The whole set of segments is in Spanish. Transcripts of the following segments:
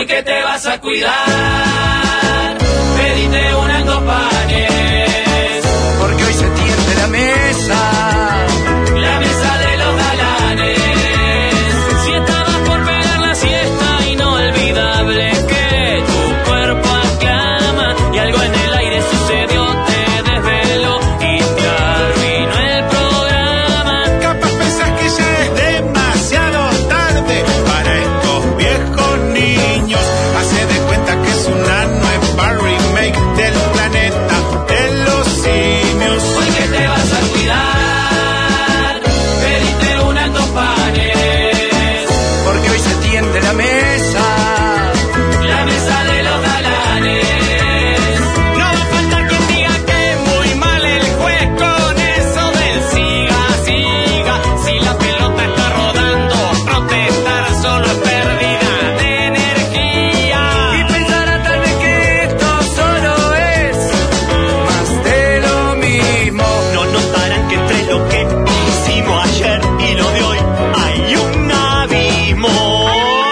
Hoy que te vas a cuidar, pedite unas 2 panes, porque hoy se tiende la mesa de los galanes. Si estabas por pegar la siesta, inolvidable que tu cuerpo aclama y algo en el aire sucedió, te desveló y te arruinó el programa. Capaz pensás que ya es demasiado tarde para estos viejos niños. Hace de cuenta que es una nueva remake del planeta de los simios. Hoy que te vas a cuidar, pedite unas 2 panes, porque hoy se tiende la mesa de los galanes. No va a faltar quien diga que muy mal el juez con eso del siga, siga. Si la pelota está rodando, protestar solo es pérdida de energía. y pensará tal vez que esto solo es más de lo mismo. No notarán que entre lo que hicimos ayer y lo de hoy hay un abismo.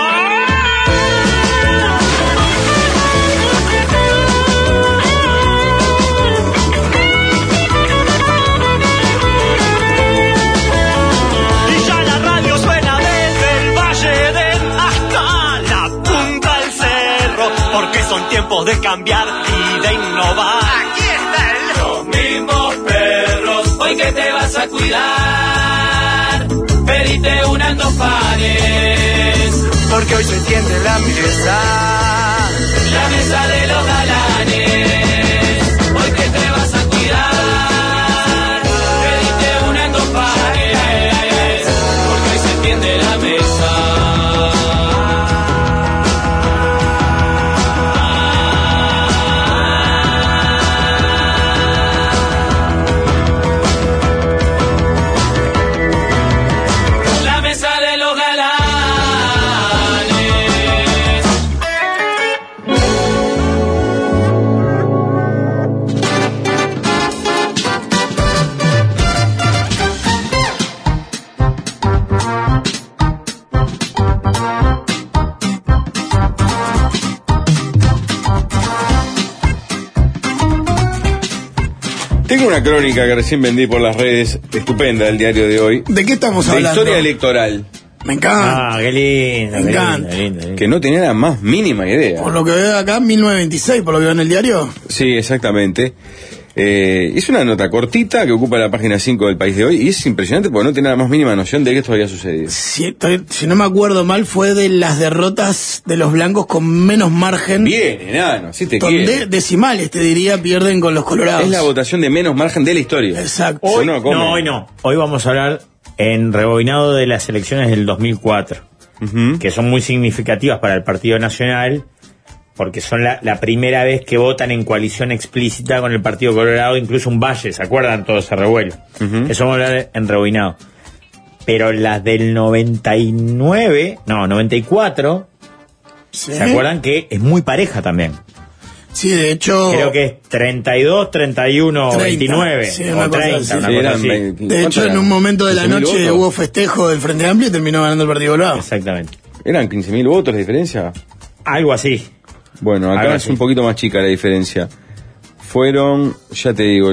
Y ya la radio suena desde el Valle del hasta la punta del cerro, porque son tiempos de cambiar y de innovar. Aquí está el Los mismos perros, hoy que te vas a cuidar, pedite unas 2 panes, porque hoy se tiende la mesa de los galanes. Hoy que te vas a cuidar, pedite unas 2 panes, porque hoy se tiende la mesa de los galanes. Tengo una crónica que recién vendí por las redes, estupenda, del diario de hoy. ¿De qué estamos De hablando? historia electoral, Me encanta. Qué lindo, Me qué encanta. lindo. que no tenía la más mínima idea. Por lo que veo acá, 1926, por lo que veo en el diario. Sí, exactamente. Es una nota cortita que ocupa la página 5 del País de Hoy y es impresionante porque no tenía la más mínima noción de que esto había sucedido. Si no me acuerdo mal, fue de las derrotas de los blancos con menos margen. Bien, enano, sí te Donde quiero. decimales, te diría, pierden con los colorados. Es la votación de menos margen de la historia. Exacto. Hoy No, come. hoy no. Hoy vamos a hablar en rebobinado de las elecciones del 2004, Ujú. que son muy significativas para el Partido Nacional, porque son la primera vez que votan en coalición explícita con el Partido Colorado, incluso un Valle, ¿se acuerdan? Todo ese revuelo. Ujú. Eso vamos a hablar en rebobinado. Pero las del 94, Sí. ¿se acuerdan? Que es muy pareja también. Sí, de hecho. Creo que es 32, 31, 30, 29 sí, una o cosa 30, así. una Sí, cosa eran así. 20. De hecho, en un momento de la 15.000 noche votos. hubo festejo del Frente Amplio y terminó ganando el Partido Colorado. Exactamente. ¿Eran 15.000 votos la diferencia? Algo así. Bueno, acá Algo es así. un poquito más chica la diferencia. Fueron, ya te digo,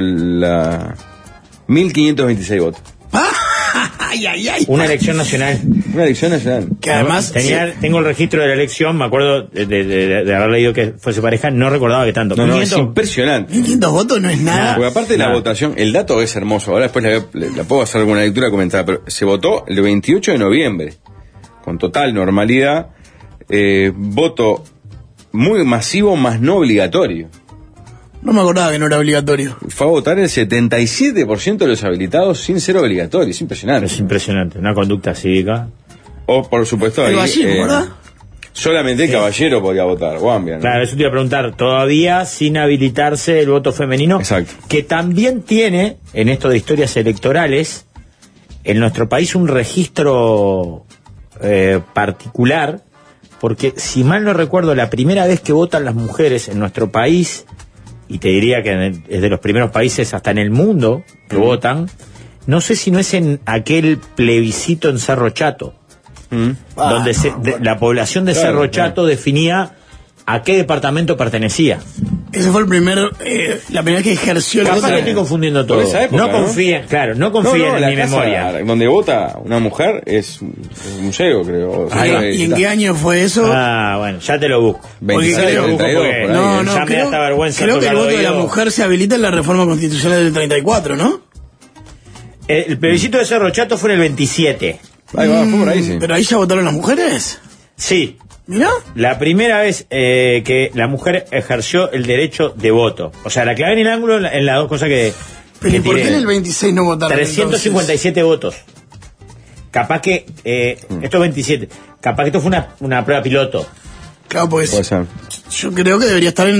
1.526 votos. Ay, ay, ay. Una elección nacional. Una elección nacional. Que además. Tengo el registro de la elección, me acuerdo de haber leído que fuese pareja, no recordaba que tanto. No, no, es 500. impresionante. 1.500 votos no es nada. Porque aparte de la Nada. votación, el dato es hermoso. Ahora después la puedo hacer alguna lectura comentada, pero se votó el 28 de noviembre, con total normalidad. Voto muy masivo, más no obligatorio. No me acordaba que no era obligatorio. Fue a votar el 77% de los habilitados sin ser obligatorio. Es impresionante. Es impresionante, una conducta cívica. O, por supuesto, El ahí, Vallejo, ¿verdad? solamente el caballero podía votar, Guambia, ¿no? Claro, eso te iba a preguntar, todavía sin habilitarse el voto femenino, Exacto. que también tiene, en esto de historias electorales, en nuestro país un registro particular, porque si mal no recuerdo, la primera vez que votan las mujeres en nuestro país, y te diría que es de los primeros países hasta en el mundo que votan, no sé si no es en aquel plebiscito en Cerro Chato, donde la población de Claro, Cerro Chato definía a qué departamento pertenecía. Ese fue el primer, la primera vez que ejerció el Capaz voto. que estoy confundiendo todo. Por esa época, no ¿no? confíen, claro, no confíen en la mi casa memoria. donde vota una mujer es un museo, creo. ¿Y en qué año fue eso? Ah, bueno, ya te lo busco. 26, Porque creo- 32, porque- por ahí, No, ¿eh? no, Ya me da esta vergüenza creo que el tocar voto de la oído. mujer se habilita en la reforma constitucional del 34, ¿no? El plebiscito de Cerro Chato fue en el 27. Ahí va, fue por ahí, sí. Pero ahí ya votaron las mujeres. Sí, Mirá. la primera vez que la mujer ejerció el derecho de voto. O sea, la clave en el ángulo en las dos cosas que Pero ¿y por qué en tiré. el 26 no votaron? 357 votos. Capaz que, esto es 27, capaz que esto fue una prueba piloto. Entonces? Claro, pues Puede ser. yo creo que debería estar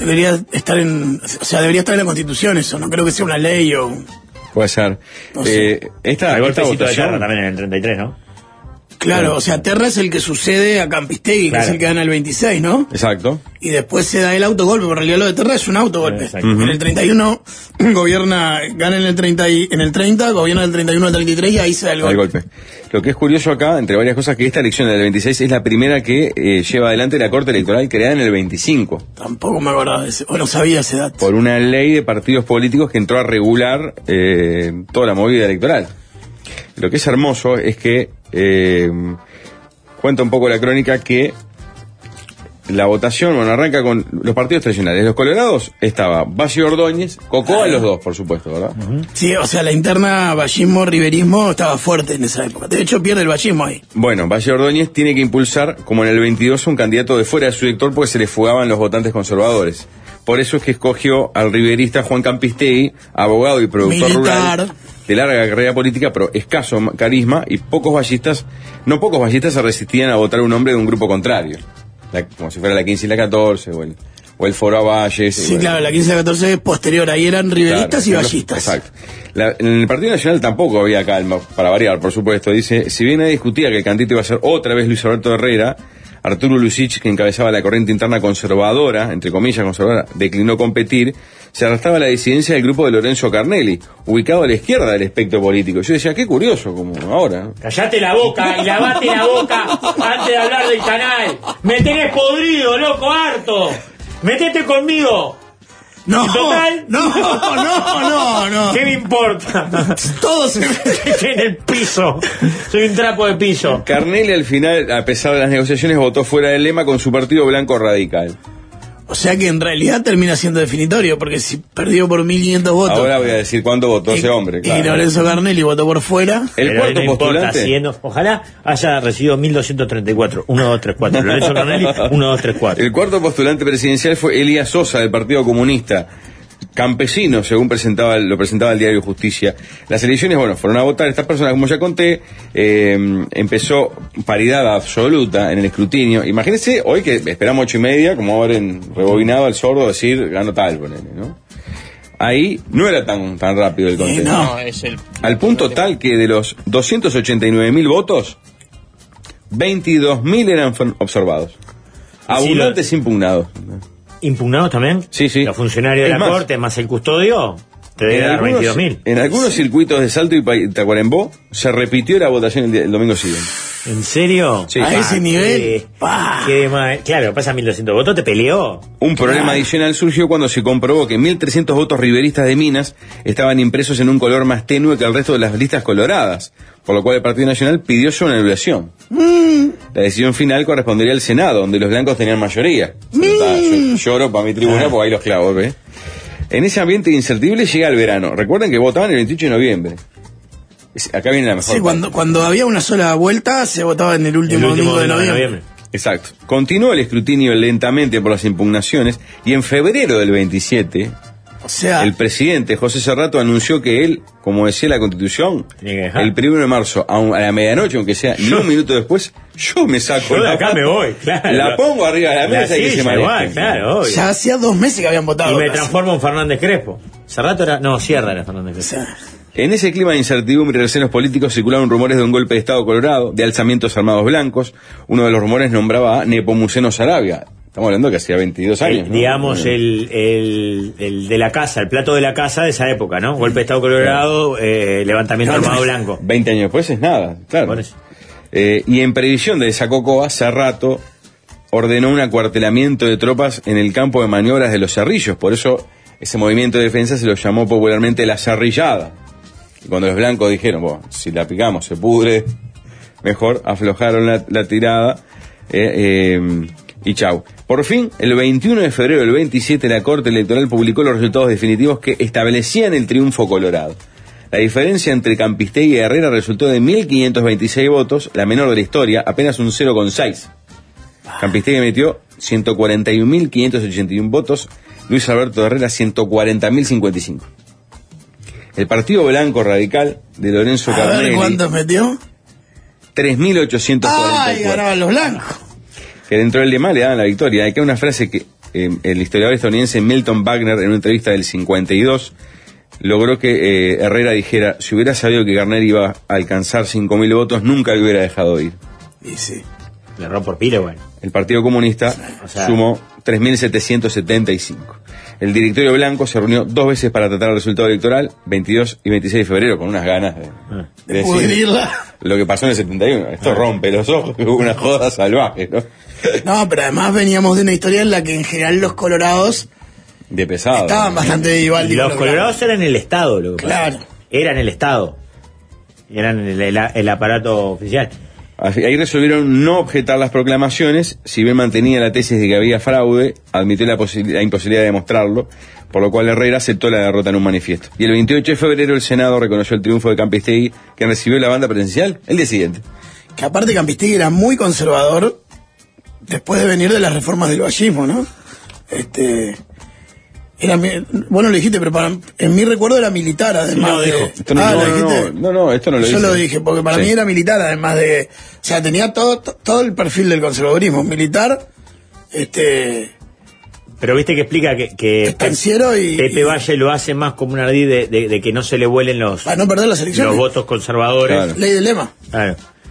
o sea, debería estar en la Constitución eso, no creo que sea una ley o... Puede ser. No sé. Esta El golpecito de votación, Terra también en el 33, ¿no? Claro, o sea, Terra es el que sucede a Campistegui, Claro. que es el que gana el 26, ¿no? exacto. Y después se da el autogolpe, pero en realidad lo de Terra es un autogolpe. Exacto. En el 31 gana en el 30, gobierna del 31 al 33 y ahí se da el Al golpe. golpe. Lo que es curioso acá, entre varias cosas, que esta elección del 26 es la primera que lleva adelante la Corte Electoral creada en el 25, Tampoco me acordaba de ese, o no sabía ese dato. por una ley de partidos políticos que entró a regular toda la movida electoral. Lo que es hermoso es que cuenta un poco la crónica que la votación, bueno, arranca con los partidos tradicionales. Los colorados estaba Valle Ordóñez, Cocoa los dos, por supuesto, ¿verdad? Sí, o sea, la interna vallismo-riverismo estaba fuerte en esa época. De hecho, pierde el vallismo ahí. Bueno, Valle Ordóñez tiene que impulsar, como en el 22, un candidato de fuera de su sector porque se le fugaban los votantes conservadores. Por eso es que escogió al riverista Juan Campistegui, abogado y productor Militar. rural, de larga carrera política, pero escaso carisma, y no pocos vallistas se resistían a votar a un hombre de un grupo contrario. Como si fuera la 15 y la 14, o el Foro a Valles. Sí, claro, la 15 y la 14 es posterior. Ahí eran riveristas y vallistas. Exacto. En el Partido Nacional tampoco había calma, para variar, por supuesto. Dice, si bien nadie discutía que el candidato iba a ser otra vez Luis Alberto Herrera, Arturo Lucich, que encabezaba la corriente interna conservadora, entre comillas conservadora, declinó competir, se arrastraba la disidencia del grupo de Lorenzo Carnelli, ubicado a la izquierda del espectro político. Yo decía, qué curioso, como ahora. Callate la boca y lavate la boca antes de hablar del canal. Me tenés podrido, loco, harto. Metete conmigo. No, Total. no. ¿Qué me importa? Todo se Estoy en el piso. Soy un trapo de piso. Carnelli al final, a pesar de las negociaciones, votó fuera del lema con su partido blanco radical. O sea que en realidad termina siendo definitorio, porque si perdió por 1.500 votos. Ahora voy a decir cuánto votó ese hombre, Y claro. Lorenzo Carnelli votó por fuera. El Pero cuarto no importa, postulante... siguiendo- ojalá haya recibido 1234. 1, 2, 3, 4. Lorenzo Carnelli, 1, 2, 3, 4. El cuarto postulante presidencial fue Elías Sosa, del Partido Comunista, campesino, según lo presentaba el diario Justicia. Las elecciones, bueno, fueron a votar estas personas, como ya conté, empezó paridad absoluta en el escrutinio. Imagínense, hoy que esperamos 8:30, como ahora en rebobinado al sordo, decir, ganó tal, ponele, ¿no? Ahí no era tan rápido el conteo. No. Al punto tal que de los 289.000 votos, 22.000 eran observados. Abundantes impugnados. ¿Impugnados también? Sí, sí. Los funcionarios de Es la más, corte más el custodio te debe dar 22.000. En algunos circuitos de Salto y Tacuarembó se repitió la votación el domingo siguiente. ¿En serio? Sí. A ese nivel. Claro, pasa 1.200 votos, te peleó. Un problema adicional surgió cuando se comprobó que 1.300 votos riveristas de Minas estaban impresos en un color más tenue que el resto de las listas coloradas, por lo cual el Partido Nacional pidió su anulación. La decisión final correspondería al Senado, donde los blancos tenían mayoría. Yo lloro para mi tribuna porque ahí los clavo, ¿ves? En ese ambiente incertible llega el verano. Recuerden que votaban el 28 de noviembre. Acá viene la mejor Sí, parte. cuando había una sola vuelta se votaba en el último domingo de noviembre. Exacto. Continuó el escrutinio lentamente por las impugnaciones y en febrero del 27, O sea, el presidente José Serrato anunció que él, como decía la Constitución, Tiene que dejar. el 1 de marzo a la medianoche, aunque sea ni un minuto después, yo me saco Yo de la acá foto, me voy, claro. la pongo arriba de la La mesa y que se silla, maneje. igual, claro, obvio. ya hacía 2 meses que habían votado. Y me casi. transformo en Fernández Crespo. Cerrato era... No, Sierra era Fernández O Crespo. sea, En ese clima de incertidumbre y recelos políticos circularon rumores de un golpe de Estado colorado, de alzamientos armados blancos. Uno de los rumores nombraba a Nepomuceno Sarabia. Estamos hablando que hacía 22 años. ¿no? Digamos, el de la casa, el plato de la casa de esa época, ¿no? Golpe de Estado Colorado, levantamiento armado blanco. 20 años después es nada, claro. Por eso. Y en previsión de esa cocoa, Cerrato ordenó un acuartelamiento de tropas en el campo de maniobras de los Cerrillos. Por eso ese movimiento de defensa se lo llamó popularmente la Cerrillada. Y cuando los blancos dijeron, bueno, si la picamos se pudre, mejor aflojaron la tirada y chau. Por fin, el 21 de febrero del 27, la Corte Electoral publicó los resultados definitivos que establecían el triunfo colorado. La diferencia entre Campistegui y Herrera resultó de 1.526 votos, la menor de la historia, apenas un 0,6. Campistegui metió 141.581 votos, Luis Alberto Herrera 140.055. El Partido Blanco Radical de Lorenzo Carnelli. ¿Cuántos metió? 3.844. ¡Ay, ganaban los blancos! Que dentro del lema le daban la victoria. Hay que una frase que el historiador estadounidense Milton Wagner, en una entrevista del 52, logró que Herrera dijera: si hubiera sabido que Carnelli iba a alcanzar 5.000 votos, nunca lo hubiera dejado ir. Y sí. Le erró por pile, bueno. El Partido Comunista sumó 3.775. El directorio blanco se reunió 2 veces para tratar el resultado electoral, 22 y 26 de febrero, con unas ganas de decir pudrirla. Lo que pasó en el 71. Esto rompe los ojos, hubo una joda salvaje, ¿no? No, pero además veníamos de una historia en la que en general los colorados De pesado. estaban bastante de Vivaldi. Los colorados eran el Estado, lo que Claro. pasa. Eran el Estado. Eran el aparato oficial. Ahí resolvieron no objetar las proclamaciones, si bien mantenía la tesis de que había fraude, admitió la imposibilidad de demostrarlo, por lo cual Herrera aceptó la derrota en un manifiesto. Y el 28 de febrero el Senado reconoció el triunfo de Campistegui, que recibió la banda presidencial el día siguiente. Que aparte Campistegui era muy conservador después de venir de las reformas del vallismo, ¿no? Vos no lo dijiste, pero en mi recuerdo era militar, además lo dijo. Esto no, esto no lo Yo dice. lo dije, porque para mí era militar, además de... O sea, tenía todo el perfil del conservadurismo. Militar, Pero viste que explica que estanciero y... Pepe Valle lo hace más como un ardid de que no se le vuelen para no perder las elecciones. los votos conservadores. Claro. Ley del lema. Claro.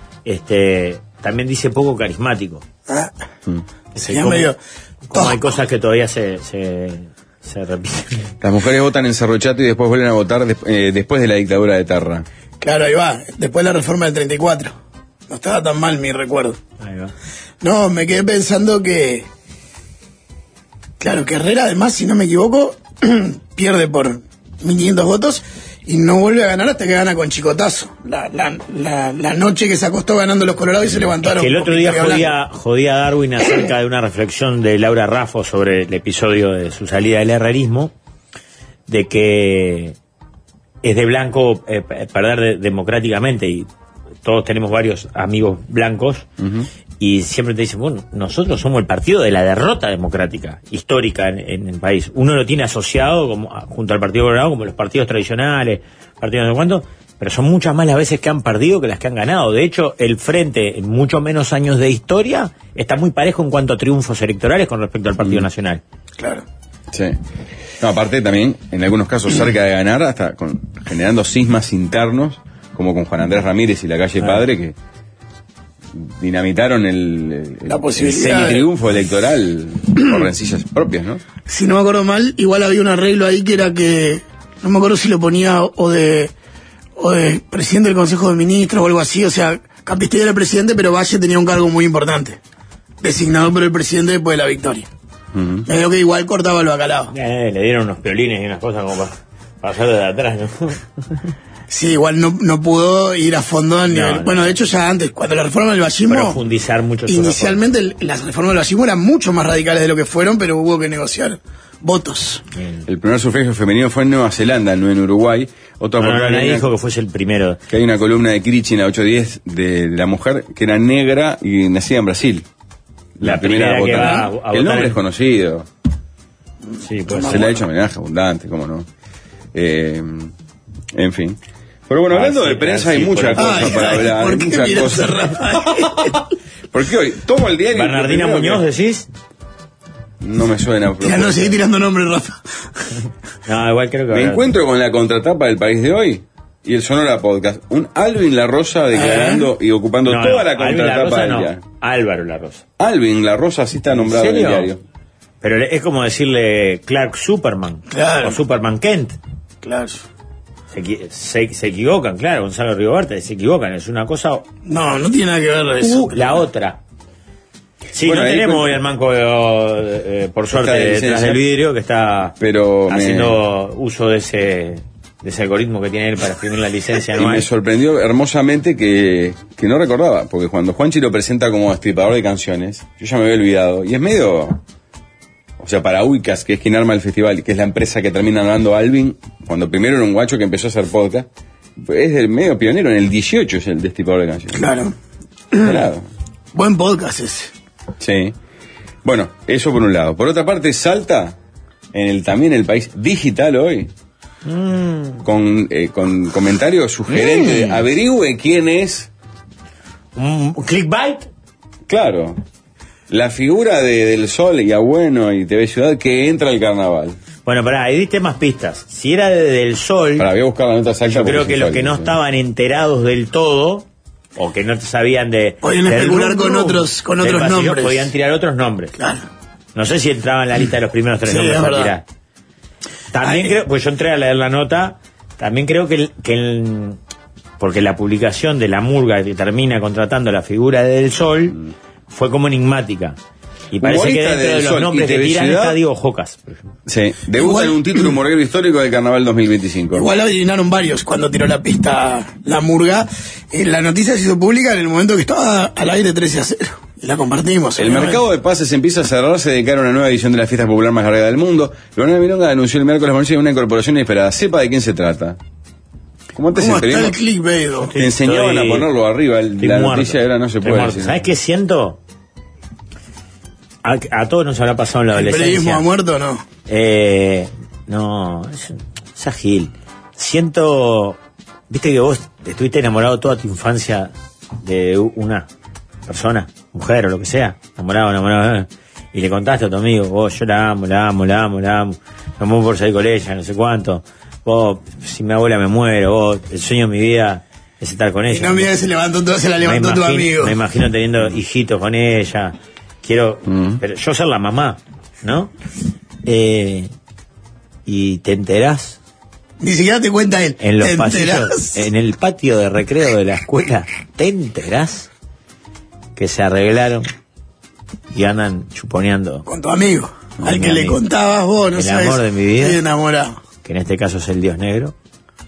También dice poco carismático. Sería como medio... Como hay cosas que todavía se repiten. Las mujeres votan en Cerro Chato y después vuelven a votar después de la dictadura de Terra. Claro, ahí va. Después de la reforma del 34. No estaba tan mal mi recuerdo. Ahí va. No, me quedé pensando que... Claro, que Herrera, además, si no me equivoco, pierde por 1.500 votos y no vuelve a ganar hasta que gana con chicotazo. La noche que se acostó ganando los Colorados y se levantaron. Que el otro con día victoria jodía a Darwin acerca de una reflexión de Laura Raffo sobre el episodio de su salida del herrerismo, de que es de blanco perder democráticamente, y todos tenemos varios amigos blancos, y siempre te dicen, bueno, nosotros somos el partido de la derrota democrática histórica en el país. Uno lo tiene asociado junto al Partido Colorado como los partidos tradicionales, partidos no sé cuánto, pero son muchas más las veces que han perdido que las que han ganado. De hecho, el Frente, en mucho menos años de historia, está muy parejo en cuanto a triunfos electorales con respecto al Partido Nacional. Claro. Sí. No, aparte también, en algunos casos cerca de ganar, hasta generando cismas internos, como con Juan Andrés Ramírez y la calle Padre, que dinamitaron la posibilidad el semitriunfo electoral por rencillas propias, ¿no? Si no me acuerdo mal, igual había un arreglo ahí que era que... No me acuerdo si lo ponía o de presidente del Consejo de Ministros o algo así. O sea, Campistegui era el presidente, pero Valle tenía un cargo muy importante, designado por el presidente después de la victoria. Medio que igual cortaba el bacalao. Le dieron unos piolines y unas cosas como para pasar de atrás, ¿no? Sí, igual no pudo ir a fondo al nivel. No. Bueno, de hecho ya antes, cuando la reforma del vallismo, Profundizar mucho. inicialmente las reformas del vallismo eran mucho más radicales de lo que fueron, pero hubo que negociar votos. El primer sufragio femenino fue en Nueva Zelanda, no en Uruguay. Nadie dijo que fuese el primero. Que hay una columna de Kirich en la 810 de la mujer que era negra y nacida en Brasil. La primera que va a votar. votar El nombre es conocido. Sí, pues Se le ha hecho homenaje abundante, cómo no. En fin. Pero bueno, hablando sí, de prensa sí, hay mucha por cosa para hablar. ¿Por Hay qué mucha miras cosa. a Rafael? Porque hoy tomo el diario. Bernardina Muñoz, decís. No me suena. Ya no seguí tirando nombres, Rafa. No, igual creo que Me encuentro con la contratapa del País de Hoy y el Sonora Podcast. Un Alvin La Rosa declarando y ocupando toda la contratapa del diario. Álvaro La Rosa. Alvin La Rosa así está nombrado en el serio? diario. Pero es como decirle Clark Superman. Claro. O Superman Kent. Claro. se equivocan, claro, Gonzalo Rigoberta, se equivocan, es una cosa. No tiene nada que ver eso. La otra. Sí, Bueno, no ahí tenemos hoy al manco, por suerte, detrás del vidrio, que está haciendo uso de ese algoritmo que tiene él para escribir la licencia Y anual. me sorprendió hermosamente que no recordaba, porque cuando Juanchi lo presenta como destripador de canciones, yo ya me había olvidado, y es medio... O sea, para Uicas, que es quien arma el festival, que es la empresa que termina ganando Alvin, cuando primero era un guacho que empezó a hacer podcast, es el medio pionero, en el 18 es el destripador de canciones. Claro. Claro. Buen podcast ese. Sí. Bueno, eso por un lado. Por otra parte, Salta, también el país digital hoy, con comentarios sugerentes, averigüe quién es. ¿Un clickbait? Claro. La figura del Sol y Agüeno y TV Ciudad que entra al carnaval. Bueno, pará, ahí diste más pistas. Si era del Sol, Voy a buscar la nota exacta. yo creo porque que es los que no insólito. estaban enterados del todo, o que no sabían Podían del especular rubro, con otros del pasillo, nombres. podían tirar otros nombres. Claro. No sé si entraba en la lista de los primeros 3 Sí, nombres es para verdad. tirar. También creo, pues yo entré a leer la nota, también creo porque la publicación de la murga que termina contratando la figura del Sol fue como enigmática. Y parece que Humorista dentro de del los Sol nombres y que TV tiran Ciudad. está Diego Jocas, por ejemplo. Sí, debuta en un título morguero histórico del carnaval 2025. Igual adivinaron varios cuando tiró la pista la murga. La noticia se hizo pública en el momento que estaba al aire 13-0. Y la compartimos. El obviamente. mercado de pases empieza a cerrarse de cara a una nueva edición de la fiesta popular más larga del mundo. Leonel Milonga anunció el miércoles por noche una incorporación inesperada. Sepa de quién se trata. Como antes ¿Cómo en está el periodismo clickbait? ¿No? te enseñaban a ponerlo arriba, Estoy la muerto. noticia ahora no se Estoy puede muerto. decir. ¿Sabes qué siento? A todos nos habrá pasado en la ¿El adolescencia. periodismo ha muerto o no? No, es agil. Siento, viste que vos estuviste enamorado toda tu infancia de una persona, mujer o lo que sea, enamorado, y le contaste a tu amigo, vos, yo la amo, me muero por salir con ella, no sé cuánto, vos, si mi abuela me muero, vos, el sueño de mi vida es estar con ella. Y no mira que se la levantó tu amigo. Me imagino teniendo hijitos con ella. Quiero, pero yo ser la mamá, ¿no? Y te enterás Ni siquiera te cuenta él. en los ¿Te pasillos, enterás? en el patio de recreo de la escuela, te enterás que se arreglaron y andan chuponeando, Con tu amigo. Con Al mi que le amigo. contabas vos, no El sabes. amor de mi vida. Estoy enamorado. que en este caso es el Dios Negro.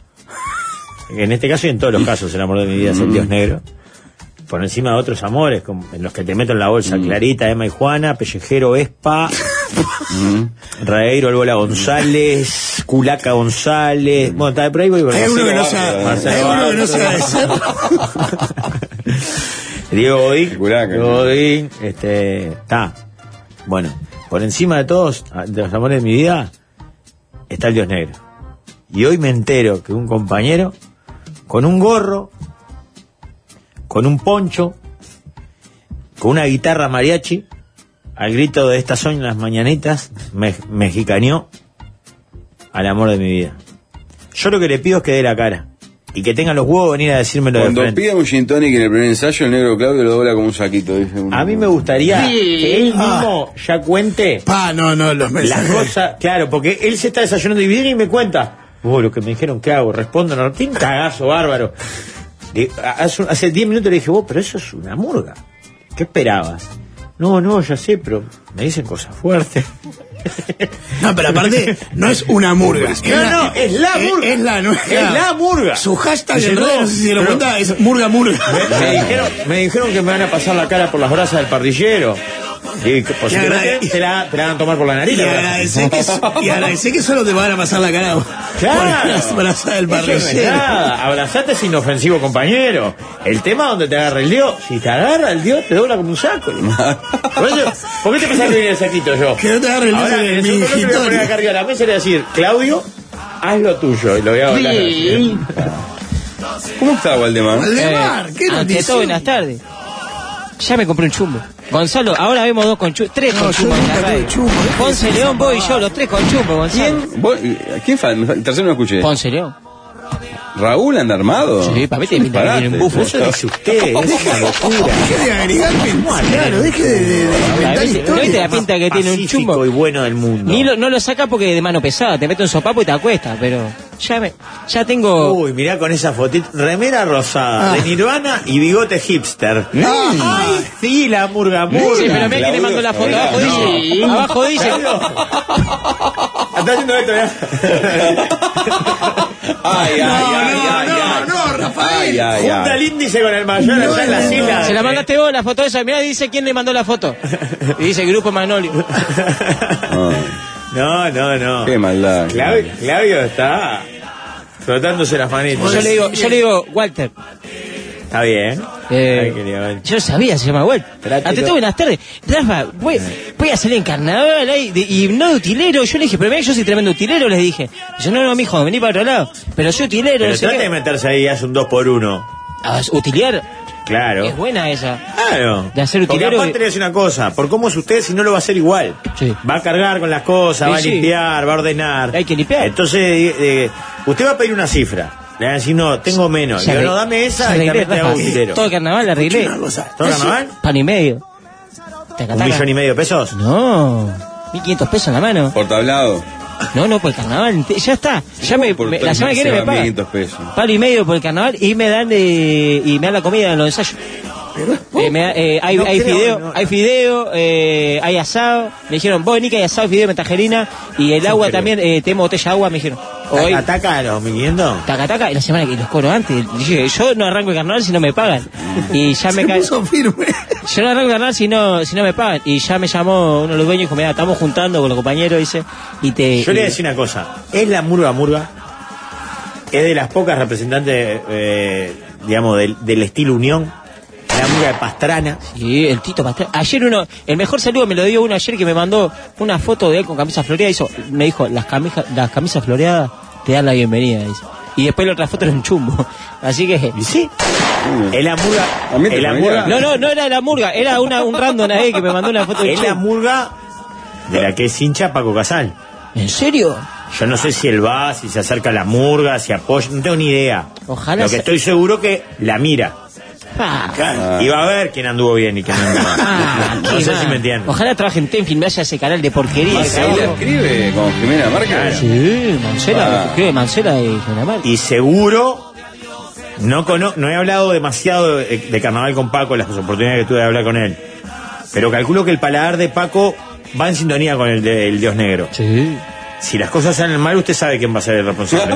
En este caso y en todos los casos el amor de mi vida es el Dios Negro. Por encima de otros amores, como en los que te meto en la bolsa, Clarita, Emma y Juana, Pellejero, Espa, Raeiro, Albola González, Culaca González. Bueno, está por ahí voy con Hay uno que no Marcelo sabe. Hay uno que no Bartra. sabe ser. Diego Godín. Culaca. Diego Godín, está. Bueno, por encima de todos, de los amores de mi vida, está el Dios Negro. Y hoy me entero que un compañero, con un gorro, con un poncho, con una guitarra mariachi, al grito de estas son las mañanitas, mexicaneó al amor de mi vida. Yo lo que le pido es que dé la cara y que tengan los huevos de venir a decírmelo de Cuando frente. pida un gin tonic en el primer ensayo, el negro Claudio lo dobla como un saquito. Dice uno. A mí me gustaría que él mismo ya cuente No, los las mensajes. cosas, claro, porque él se está desayunando y viene y me cuenta, lo que me dijeron, ¿qué hago? Respondo, no, tiene un cagazo bárbaro. Hace 10 minutos le dije, pero eso es una murga. ¿Qué esperabas? No, ya sé, pero me dicen cosas fuertes. No, pero aparte, no es una murga. Es No, es la murga. Es la murga. Su hashtag Dice, en redes, no, no sé si se lo pero- cuenta, es murga. Me dijeron que me van a pasar la cara por las brasas del parrillero. Y que posiblemente Y te la van a tomar por la nariz. Y la brasa. agradecé que solo te van a pasar la cara Claro. por las brasas del Eso no es parrillero. nada. Abrazate es inofensivo, compañero. El tema donde te agarra el Dios. Si te agarra el Dios, te dobla como un saco. ¿Por qué te pensás que viene el saquito yo? Que no te agarre el Dios Ahora, en el el segundo bloque voy a poner mingitorio. acá arriba de la mesa y le voy a decir, Claudio, haz lo tuyo. Y lo voy a hablar. ¿Cómo está Waldemar? Valdemar, ¿qué Ante noticia? todo, buenas tardes. Ya me compré un chumbo. Gonzalo, ahora vemos tres No, con yo chumbo en nunca la tuve radio. chumbo. Ponce León, vos y yo, los tres con chumbo, Gonzalo. ¿Quién falta? El tercero no escuché. Ponce León. ¿Raúl anda armado? Sí, para mí te pinta que tiene un bufo. Eso dice usted, es una locura. Deje de agregar claro, deje de inventar ¿No viste la historias. pinta que tiene un Pacífico chumbo? y bueno del mundo. No lo saca porque de mano pesada, te mete un sopapo y te acuesta, pero ya tengo... Uy, mirá con esa fotito. Remera rosada, Ah. de Nirvana y bigote hipster. Ay, sí, la murga. Sí, pero mira quién le mandó la foto. Abajo dice. Abajo dice. Está haciendo esto, Ay, No, Rafael. Junta el índice con el mayor allá en las islas. Se la mandaste vos la foto esa. Mirá, dice quién le mandó la foto. Y dice Grupo Manolio. No. Qué maldad. Claudio está frotándose las manitas. Yo le digo, Walter. Está bien. Ay, qué legal. Yo sabía, se llama Walter. Trátelo. Ante todo, buenas tardes. Rafa, voy a salir en carnaval ahí, y no de utilero. Yo le dije, pero mira, yo soy tremendo utilero, les dije. Yo no, mijo, vení para otro lado. Pero soy utilero, Pero no sé trate de qué. meterse ahí y hace un 2x1. Utiliar. Claro. Es buena esa. Claro. De hacer Porque utilero. aparte le voy a decir una cosa, por cómo es usted, si no lo va a hacer igual. Sí. Va a cargar con las cosas, Sí, va a sí. limpiar, va a ordenar. Hay que limpiar. Entonces, usted va a pedir una cifra. Le va a decir, no, tengo menos. Ya Digo, arreglé- no, dame esa ya y arreglé, también te hago Rafa. utilero. Todo el carnaval la arreglé. Una cosa. ¿Todo carnaval? Pan y medio. ¿1,5 millones de pesos? No, 1.500 pesos en la mano. Por tablado. No, por el carnaval. Ya está. La semana que viene me pagan. 500 pesos. Palo y medio por el carnaval y me dan la comida en los ensayos. Hay fideo, hay asado. Me dijeron, vos vení que hay asado, fideo, metajerina. Y el agua también, tenemos botella de agua, me dijeron. Hoy, ¿Ataca a los 1.500? taca, y la semana que los cobro antes. Dije, yo no arranco el carnaval si no me pagan. Y ya me Se cae. puso firme. Yo no arranco el carnaval si no me pagan. Y ya me llamó uno de los dueños y dijo, mira, estamos juntando con los compañeros, dice. Yo le voy a decir una cosa. Es la murga. Es de las pocas representantes, digamos, del estilo Unión. La murga de Pastrana. Sí, el Tito Pastrana. Ayer el mejor saludo me lo dio uno ayer que me mandó una foto de él con camisa floreada. Me dijo, las camisas floreadas te dan la bienvenida, dice. Y después la otra foto era un chumbo. Así que... ¿Y sí? Es la murga. También te Es la familiar. murga. No era la murga, era un random ahí que me mandó una foto de Es la murga de la que es hincha Paco Casal. ¿En serio? Yo no sé si él va, si se acerca a la murga, si apoya, no tengo ni idea. Ojalá Lo que estoy seguro que la mira. Ah, Y va a ver quién anduvo bien y quién no anduvo. No sé si me entienden. Ojalá trabaje en Tenfield, me haya ese canal de porquería. ¿Marcela escribe con Jimena Márquez? Sí, Mancela, Ah. escribe Mancela y Genamar. Y seguro, no he hablado demasiado de carnaval con Paco, las oportunidades que tuve de hablar con él. Pero calculo que el paladar de Paco va en sintonía con el del Dios Negro. Sí. Si las cosas salen mal, usted sabe quién va a ser el responsable.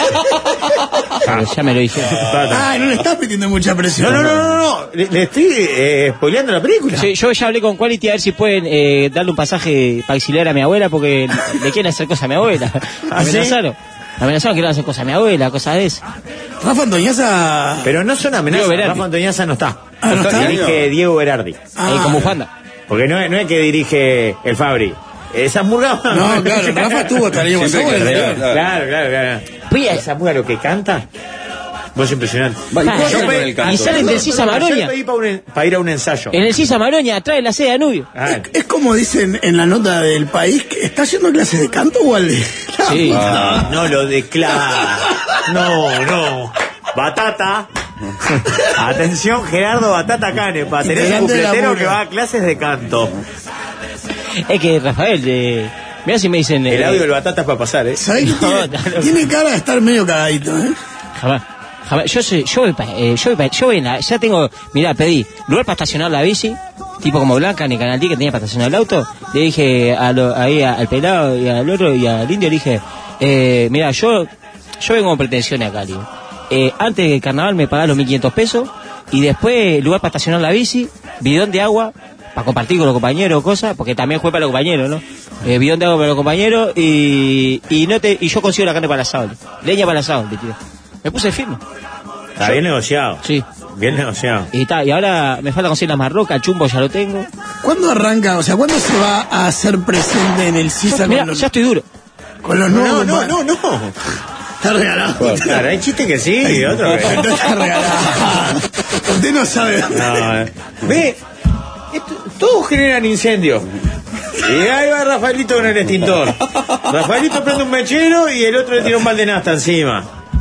Ya me lo dijeron. Ay, no le estás metiendo mucha presión. No. Le estoy spoileando la película. Sí, yo ya hablé con Quality a ver si pueden darle un pasaje para auxiliar a mi abuela porque le quieren hacer cosas a mi abuela. ¿Ah, sí? Amenazaron que le van a hacer cosas a mi abuela, cosas de eso. Rafa Antoñaza. Pero no son amenazas. Diego Berardi. Rafa Antoñaza no está. Ah, ¿no está? Dirige Diego Berardi. Con bufanda. Porque no es que dirige el Fabri. Esa murga. No, claro, Rafa estuvo hasta el año Siempre pasado. que ¿verdad? sea- Claro. Pues, Esa murga lo que canta. Es impresionante. Va, ¿y Ah, qué yo hacen con pe- el y canto? salen del Cisa Yo Maroña. pedí para ir a un ensayo. En el Cisa Maroña, atrás de la sede de Danubio. Ah, Es como dicen en la nota del país, que ¿está haciendo clases de canto o al de...? Sí. no lo declara. No. Batata. Atención, Gerardo Batata Canepa. Tenés un Integrante de la cupletero murga. que va a clases de canto. Es que Rafael, mirá si me dicen... El audio del Batata es para pasar, ¿eh? ¿Sabés que No, tiene, no. tiene cara de estar medio cagadito, eh? Jamás. Yo voy ya tengo, mirá, pedí lugar para estacionar la bici, tipo como Blanca en el Canal D que tenía para estacionar el auto. Le dije ahí al pelado y al otro y al indio, le dije, mirá, yo vengo con pretensiones acá, digo. Antes del carnaval me pagás los 1.500 pesos y después lugar para estacionar la bici, bidón de agua para compartir con los compañeros, cosas, porque también fue para los compañeros, ¿no? Bidón de agua para los compañeros y yo consigo la carne para el asado, leña para el asado, le tiro. Me puse firme. Está bien negociado. Sí. Bien negociado. Y ahora me falta conseguir las marrocas, el chumbo ya lo tengo. ¿Cuándo arranca? O sea, ¿cuándo se va a hacer presente en el CISA Mira, con los, ya estoy duro. con los nuevos? No. Está regalado. Claro, hay chistes que sí, otro que no. Está regalado. Usted no sabe. Ve, todos generan incendios. Y ahí va Rafaelito con el extintor. Rafaelito prende un mechero y el otro le tira un balde de nafta encima.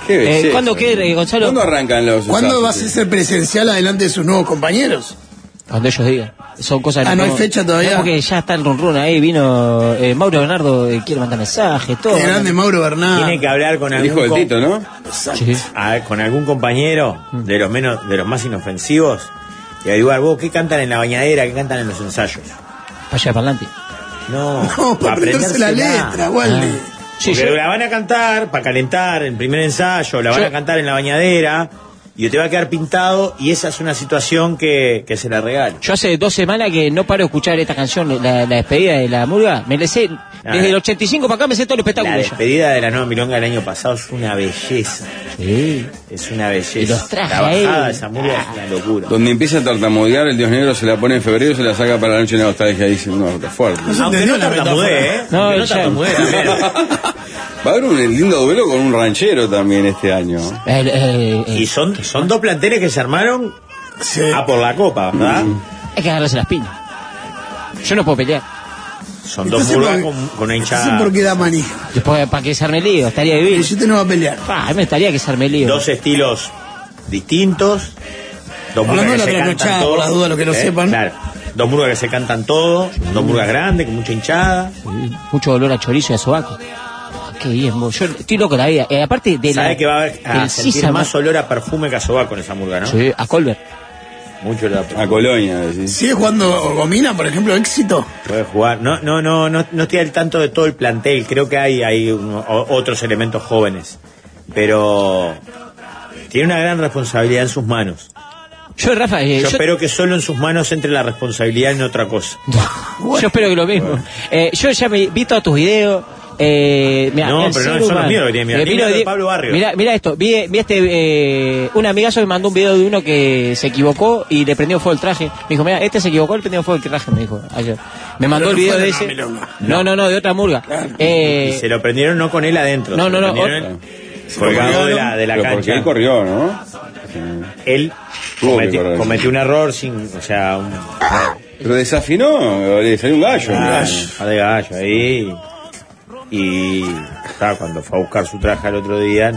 Qué belleza. ¿Cuándo qué, Gonzalo? ¿Cuándo arrancan los ¿Cuándo ensayos? vas a ser presencial adelante de sus nuevos compañeros? Cuando ellos digan. Son cosas Ah, no hay fecha todavía. No, porque ya está el run ahí, vino Mauro Bernardo, quiere mandar mensajes, todo. Qué grande Mauro Bernal. Tiene que hablar con El hijo del algún Tito, ¿no? Sí. con algún compañero de los más inofensivos y averiguar, vos, ¿qué cantan en la bañadera? ¿Qué cantan en los ensayos? Vaya para adelante. No, No, para aprenderse la letra, Waldi. Sí, porque yo- la van a cantar para calentar el primer ensayo, la van Yo- a cantar en la bañadera y te va a quedar pintado y esa es una situación que se la regalo. Yo hace 2 semanas que no paro de escuchar esta canción, la despedida de la murga. Me la sé, desde el 85 para acá me sé todo el La espectáculo. ya. despedida de la nueva milonga del año pasado es una belleza. Sí. Es una belleza. Y los trajes la bajada ahí. de esa murga es una locura. Donde empieza a tartamudear, el Dios Negro se la pone en febrero y se la saca para la noche de la nostalgia. Dice, no, está fuerte. No se Aunque entendió no la tartamudee, metáfora. No, Aunque no ya- tartamudee también. Va a haber un lindo duelo con un ranchero también este año. Y son 2 planteles que se armaron Sí. por la copa, ¿verdad? Hay que agarrarse las piñas. Yo no puedo pelear. Son 2 Entonces, murgas ¿por- con una No sé hinchada. por qué da manija. Después, para que se arme lío, estaría de El vivir. Chute no va a pelear. A mí me estaría que se arme lío. 2 estilos distintos. 2 Hablando murgas de que la se cantan trasnochada, todo. por las dudas, los que no sepan. Claro. 2 murgas que se cantan todo. 2 murgas grandes, con mucha hinchada. Mucho olor a chorizo y a sobaco. Qué bien, vos. Yo estoy loco de la vida. Aparte de Sabe la... que va a haber a del sentir sísamo. más olor a perfume que a sobaco en esa murga, ¿no? Sí, a Colbert. Mucho olor a perfume. A Colonia, decís. ¿Sigue jugando Gomina, por ejemplo, éxito? Puede jugar. No estoy al tanto de todo el plantel. Creo que hay otros elementos jóvenes. Pero tiene una gran responsabilidad en sus manos. Yo, Rafa, Yo espero que solo en sus manos entre la responsabilidad en otra cosa. yo espero que lo mismo. Yo ya vi todos tus videos. Mirá, No, el pero no ser son los humano. míos los que tienen, mirá, Vino tiene los de Di- Pablo Barrios. Mirá esto, vi un amigazo me mandó un video de uno que se equivocó y le prendió fuego el traje. Me dijo, mira, este se equivocó, le prendió fuego el traje, me dijo ayer. Me mandó Pero el no video fue de de ese. la milonga. No, de otra murga. Y se lo prendieron no con él adentro. No, se lo no, prendieron colgado de la Pero porque cancha. él corrió, ¿no? Él Tuvo que correr. cometió un error sin, o sea, un Pero desafinó, le salió un gallo. par de gallo ahí. Y cuando fue a buscar su traje al otro día,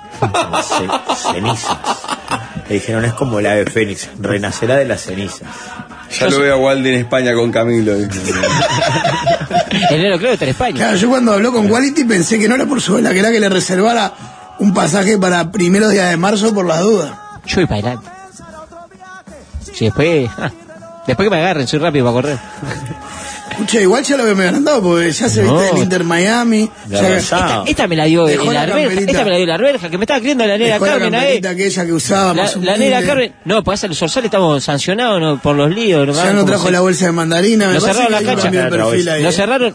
cenizas. Le dijeron, es como el ave fénix, renacerá de las cenizas. Ya lo veo a Waldi en España con Camilo. El negro creo que está en España. Claro, yo cuando habló con Quality pensé que no era por su vela, que era que le reservara un pasaje para primeros días de marzo por las dudas. Yo voy para adelante. Sí, después que me agarren, soy rápido para correr. Escucha, igual ya lo había agrandado porque ya se No. viste del Inter Miami. Ya Ya rosado. Esta me la dio Dejó en la la alberja. camperita. Esta me la dio la alberja, que me estaba creyendo la negra dejó la Carmen ahí. camperita aquella que usaba más La negra humilde. Carmen. No, pues los Sorsales estamos sancionados ¿no? por los líos. Ya no trajo la bolsa de mandarina. me Nos parece cerraron que la hay un cancha. cambio de perfil ahí. Nos cerraron.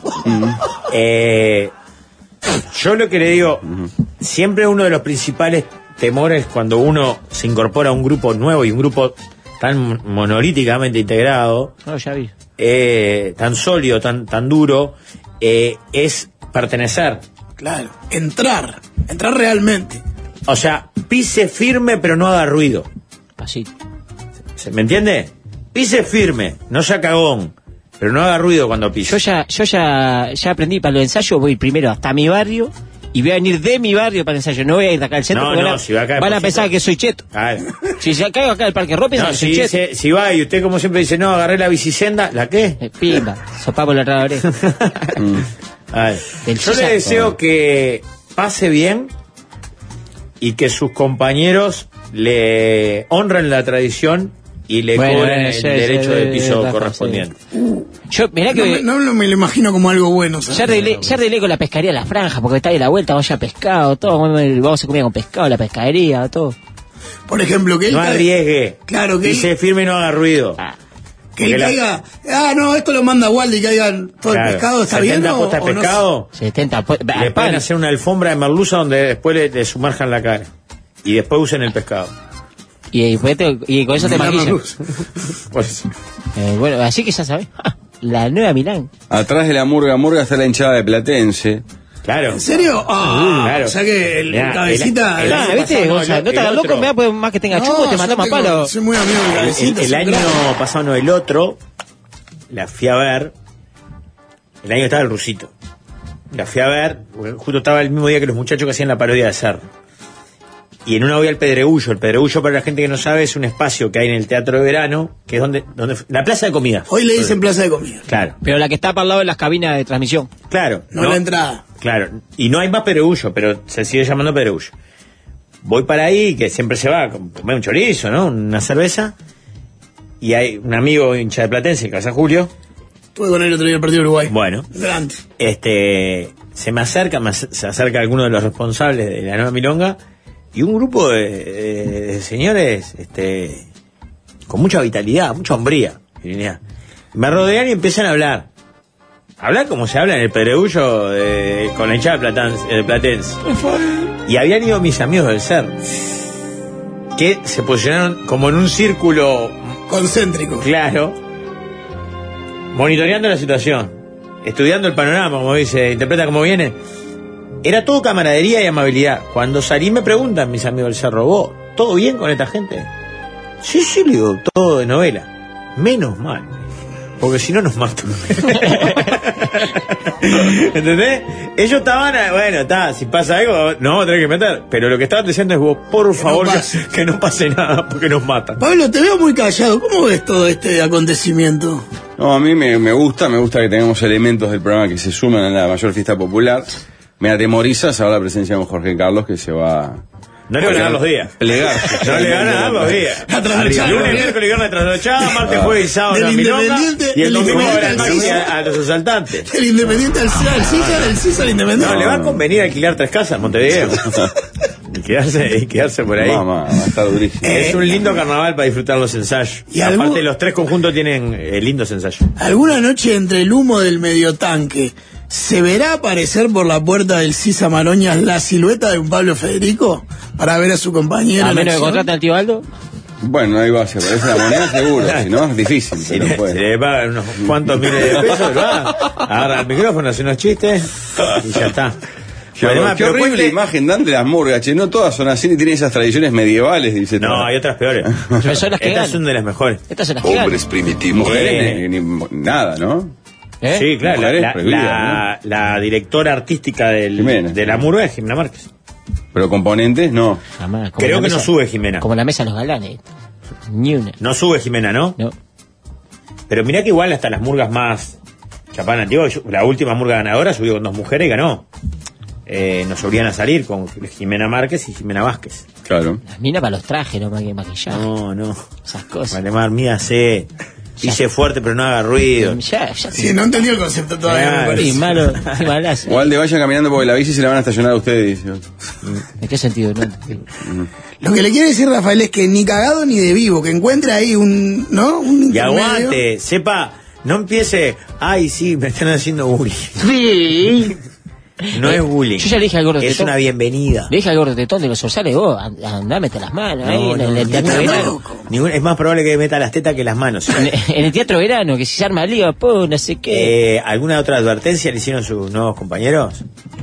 Yo lo que le digo, siempre uno de los principales temores cuando uno se incorpora a un grupo nuevo y un grupo tan monolíticamente integrado, No, ya vi. tan sólido, tan duro, es pertenecer. Claro, entrar realmente. O sea, pise firme pero no haga ruido. Pasito. ¿Me entiende? Pise firme, no sea cagón, pero no haga ruido cuando pise. Yo ya aprendí para los ensayos, voy primero hasta mi barrio y voy a venir de mi barrio para el ensayo. No voy a ir de acá al centro No, porque no, van a, si va acá, van a por pensar supuesto. que soy cheto. Claro. Si ya caigo acá del Parque Rope, No, que soy si, cheto. si va y usted como siempre dice, no, agarré la bicisenda, ¿la qué? Pimba, sopamos la otra oreja. Ay. Del Yo le César. deseo que pase bien y que sus compañeros le honren la tradición y le Bueno, cobren el sí, derecho sí, de piso Rafa, correspondiente. Yo, mirá que No me lo imagino como algo bueno. ¿sabes? ya arreglé con la pescadería La Franja, porque está ahí la vuelta, vaya pescado, todo, vamos a comer con pescado, la pescadería, todo. Por ejemplo, que él No caiga- arriesgue. Claro, que Dice firme y no haga ruido. que él porque la- caiga. No, esto lo manda Waldi, que caiga todo Claro. el pescado. ¿Está 70 bien o, postas de o no? pescado, 70, pues, le al pueden pan. hacer una alfombra de merluza donde después le sumerjan la cara. Y después usen el pescado. Y con eso te La maquillan. merluza. Pues, Bueno, así que ya sabés. La nueva Milán. Atrás de la murga está la hinchada de Platense. claro. ¿En serio? Claro. O sea que el Mirá, cabecita. el Ah, año ¿viste? pasado, no, Gonzalo? No te el hagas loco, otro. me da pues, más que tenga chupo, te yo mandamos a tengo- palo. Soy muy amigo del cabecita. El es un año crack. pasado, no, el otro, la fui a ver. El año estaba el rusito. La fui a ver, porque justo estaba el mismo día que los muchachos que hacían la parodia de Cerro. Y en una voy al Pedregullo. El Pedregullo, para la gente que no sabe, es un espacio que hay en el Teatro de Verano, que es donde la plaza de comida. Hoy le dicen plaza de comida. Claro, Pero la que está para el lado de las cabinas de transmisión. claro. No la entrada. Claro, y no hay más Pedregullo, pero se sigue llamando Pedregullo. Voy para ahí, que siempre se va a comer un chorizo, ¿no? Una cerveza. Y hay un amigo hincha de Platense, el Casa Julio. Estuve con él otro día en el partido de Uruguay. Bueno, Delante. se me acerca, se acerca alguno de los responsables de la Nueva Milonga y un grupo de señores con mucha vitalidad, mucha hombría. Me rodean y empiezan a hablar. Hablar como se habla en el Pedregullo con la hinchada de Platense. Y habían ido mis amigos del CER, que se posicionaron como en un círculo Concéntrico. claro, monitoreando la situación, estudiando el panorama, como dice, interpreta como viene. Era todo camaradería y amabilidad. Cuando salí me preguntan mis amigos del Cerro, ¿vos, todo bien con esta gente? Sí, le digo, todo de novela. Menos mal, porque si no nos matan. ¿Entendés? Ellos estaban, si pasa algo, nos vamos a tener que meter. Pero lo que estaban diciendo es, vos, por favor, que no pase nada, porque nos matan. Pablo, te veo muy callado. ¿Cómo ves todo este acontecimiento? No, a mí me gusta que tengamos elementos del programa que se suman a la mayor fiesta popular. Me atemoriza saber la presencia de Jorge Carlos, que se va... No le van a dar los días. Plegarse. No le van a dar los días. La trasnochada. Lunes, miércoles y viernes trasnochada, martes, jueves y sábado Del la milonga. Independiente- Y el del domingo Independiente a los asaltantes. El Independiente al César, el César Independiente. No, le va a convenir alquilar 3 casas en Montevideo. y quedarse por ahí. Va a estar durísimo. Es un lindo carnaval para disfrutar los ensayos. Y aparte, los 3 conjuntos tienen lindos ensayos. ¿Alguna noche entre el humo del mediotanque se verá aparecer por la puerta del Sisa Maroñas la silueta de un Pablo Federico para ver a su compañero? A en menos que acción? contraten al tío Aldo. Bueno, ahí va, se parece la moneda seguro, si no es difícil. Si pero le, puede. se le pagan unos cuantos miles de pesos, va, agarra el micrófono, hace unos chistes y ya está. Además, Qué pero horrible cuente- imagen dan de las murgas, che, no todas son así ni tienen esas tradiciones medievales, dice. No, hay otras peores. Pero son las que Estas ganan. son de las mejores. Estas son las que ganan. Hombres primitivos. Mujeres nada, ¿no? ¿Eh? Sí, claro, Mujeres prohibidas, la directora artística Jimena, de la murga es Jimena Márquez. Pero componentes, no. Jamás, como Creo la que no mesa- sube Jimena. Como la mesa de los galanes. Ni una. No sube Jimena, ¿no? No. Pero mirá que igual hasta las murgas más chapán antiguo, la última murga ganadora subió con 2 mujeres y ganó. Nos obligan a salir con Jimena Márquez y Jimena Vázquez. Claro. Las minas para los trajes, no para que maquillaje. No. Esas cosas. Valdemar, mídase. Dice fuerte, pero no haga ruido. Ya. Sí, no entendí el concepto todavía, Claro. me parece. Y malo, qué malazo. Walde, vayan caminando porque la bici se la van a estacionar a ustedes, dice. ¿En qué sentido? No. Lo que le quiere decir Rafael es que ni cagado ni de vivo, que encuentre ahí un Y intermedio. aguante, sepa, no empiece, ay sí, me están haciendo bullying. Sí. No es bullying. Yo ya le dije al gordo es tetón. una bienvenida. Le dije al gordo tetón de los Orsales, vos, andá, mete las manos ahí en el teatro está verano. loco. Es más probable que meta las tetas que las manos. En el teatro verano, que si se arma lío, po, no sé qué. ¿Alguna otra advertencia le hicieron sus nuevos compañeros?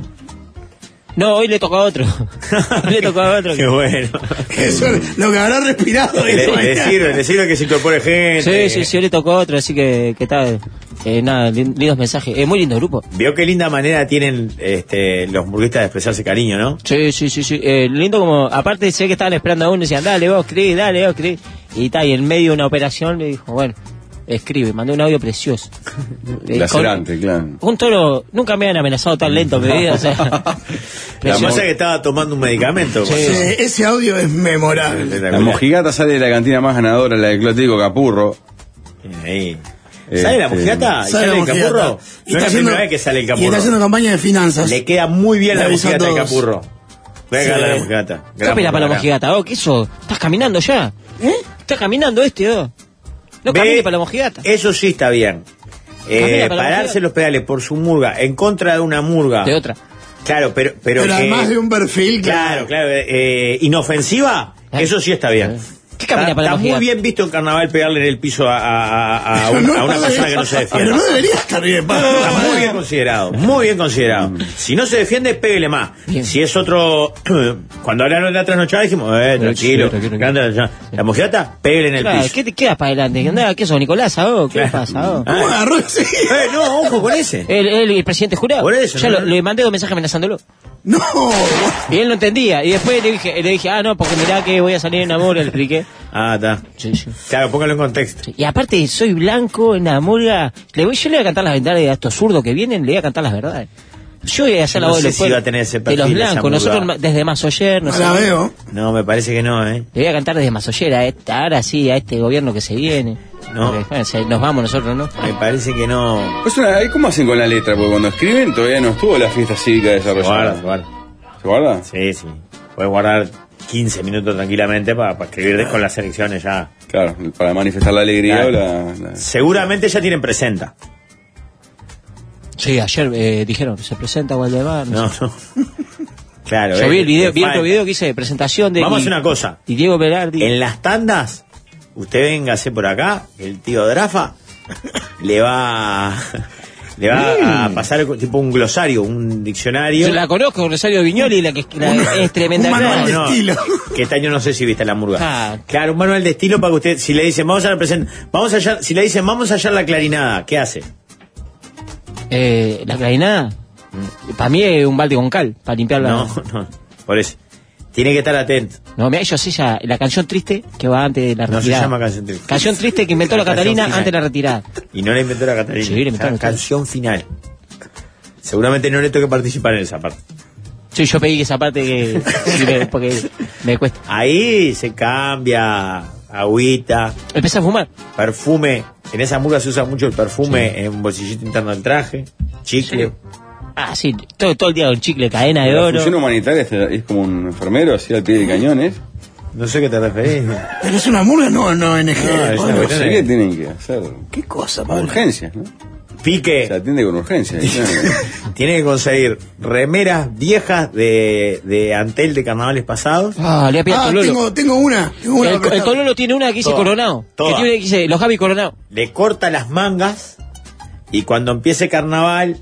No, hoy le tocó a otro. Hoy le tocó a otro. Qué bueno. Eso es lo que habrá respirado. Le sirve que se incorpore gente. Sí, hoy le tocó a otro, así que tal. Nada, lindos mensajes. Muy lindo grupo. Vio qué linda manera tienen los murguistas de expresarse cariño, ¿no? Sí. Lindo como, aparte sé que estaban esperando a uno y decían, dale vos, escribí. Y tal, y en medio de una operación le dijo, bueno, escribe, mandé un audio precioso. Lacerante, claro. Un toro, nunca me han amenazado tan lento, mi vida, o sea. La precioso. cosa es que estaba tomando un medicamento. Sí. Ese audio es memorable. La mojigata sale de la cantina más ganadora, la de Clotilde Capurro. Ahí. ¿Sale la mojigata? ¿Y sale el mojigata. capurro? Y No es está la haciendo- primera vez que sale el Y está capurro. haciendo campaña de finanzas. Le queda muy bien Le la avisa a mojigata del todos. capurro. Voy a Sí. agarrar la mojigata. ¿Qué opina para la mojigata? ¿Qué eso? ¿Estás caminando ya? ¿Estás caminando No camine para la mojigata. Eso sí está bien. Camina para la Pararse mojigata. los pedales por su murga en contra de una murga. De otra. Claro, pero Pero que- además de un perfil, Claro, inofensiva, eso sí está bien. ¿Qué camina Está, para la está muy mojigata? bien visto en carnaval pegarle en el piso a una persona que no se defiende. Pero no debería estar bien, Pablo. Está muy bien considerado, muy bien considerado. Si no se defiende, péguele más. Bien. Si es otro... Cuando hablaron de la trasnochada dijimos, tranquilo, tranquilo. grande trasnochada. La mojigata, péguele en el Claro, piso. ¿qué te quedas para adelante? ¿Qué sos, Nicolás? ¿Qué pasa? ¿Cómo agarró ese? No, ojo con ese. El presidente jurado. Por eso, Ya no. le mandé 2 mensajes amenazándolo. No. Y él no entendía. Y después le dije, no, porque mirá que voy a salir en una murga, le expliqué. Ah, está. Sí, sí. Claro, póngalo en contexto. Sí. Y aparte, soy blanco en la murga. Yo le voy a cantar las verdades a estos zurdos que vienen, le voy a cantar las verdades. Yo voy a hacer No la voz sé de si va a tener ese de perfil los esa blancos. murga. Nosotros desde Masoyer, no No sé. la veo. No, me parece que no, ¿eh? Le voy a cantar desde Masoyer ahora sí, a este gobierno que se viene. No. Porque, bueno, nos vamos nosotros, ¿no? Me parece que no. Pues ¿cómo hacen con la letra? Porque cuando escriben todavía no estuvo la fiesta cívica desarrollada. Guarda. ¿Se guarda? Sí. Puedes guardar 15 minutos tranquilamente para escribir con las elecciones ya. Claro, para manifestar la alegría Claro. o la... Seguramente ya tienen presenta. Sí, ayer dijeron que se presenta Waldemar. No. Claro. Yo vi el video, te vi otro falta. video que hice de presentación de. Vamos a hacer una cosa. Y Diego Berardi. En las tandas, usted véngase por acá, el tío Drafa le va a pasar tipo un glosario, un diccionario. Yo la conozco, Rosario Viñoli, es tremenda. un manual crack. de estilo. Que este año no sé si viste la murga. Ah. Claro, un manual de estilo para que usted, si le dicen vamos a si le dicen vamos a hallar la clarinada, ¿qué hace? La clarinada, para mí es un balde con cal, para limpiarla. No, por eso. Tiene que estar atento. No, mira, yo sé ya la canción triste que va antes de la No se retirada. llama canción triste. Canción triste que inventó la Canción Catalina final. antes de la retirada. Y no la inventó la Catalina. Sí, la inventó Esa la canción final. Seguramente no le toque participar en esa parte. Sí, yo pedí esa parte porque me cuesta. Ahí se cambia agüita, Empecé a fumar. perfume. En esa murga se usa mucho el perfume en un bolsillito interno del traje, chicle. Ah, sí, todo el día con chicle, cadena de La oro. función humanitaria es como un enfermero así al pie de cañones. No sé qué te referís. Pero es una murga, no, ONG. es Pablo. una No cuestión sé qué tienen que hacer. ¿Qué cosa, Con Pablo? urgencias, ¿no? Pique. Se atiende con urgencias. Tiene que conseguir remeras viejas de Antel de carnavales pasados. Ah, le voy a pedir a Tololo. Tengo una. El Tololo tiene una que dice Toda. Coronado. Toda. Que dice los Javi Coronado. Le corta las mangas y cuando empiece carnaval